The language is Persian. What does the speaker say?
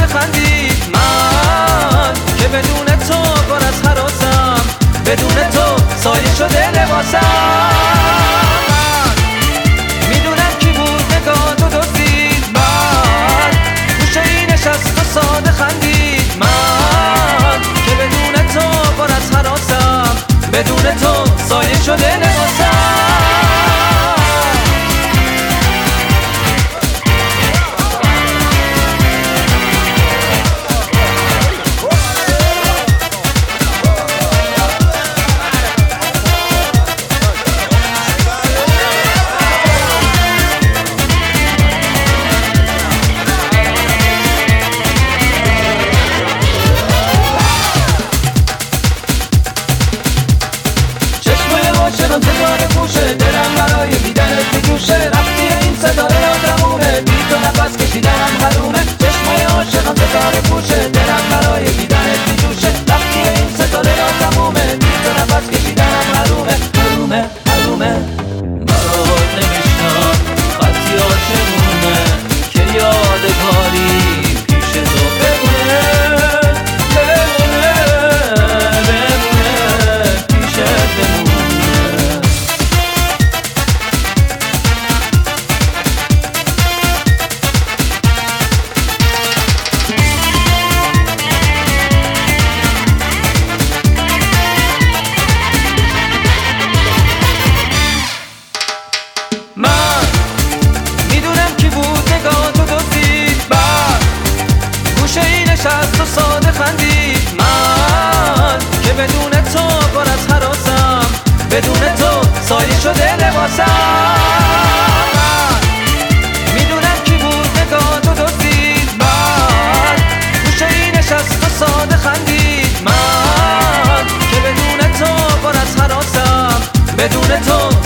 خندید. من که بدون تو پر از هراسم، بدون تو سایه شده لباسم. میدونم کی بود نگاه تو دزدید، من گوشه ای نشست و ساده خندید. من که بدون تو پر از هراسم، بدون تو سایه شده لباسم. چرا تکار گوشه دلم برای دیدنت میجوشه. رفتی این ستاره آدمونه، بی تو نفس کشیدنم حرومه. چشمای عاشقم تکار گوشه دلم برای دیدنت میجوشه. رفتی این ستاره آدمونه، بی تو نفس کشیدنم حرومه. حرومه حرومه برات نمیشنم خطی عاشقونه که یادگاری پیش تو بمونه. من میدونم کی بود نگاه تو دزدید، بعد گوشه ای نشست و ساده خندید. من که بدون تو پر از هراسم، بدون تو سایه شده لباسم. من میدونم کی بود نگاه تو دزدید، بعد گوشه ای نشست و ساده خندید. من که بدون تو پر از هراسم، بدون تو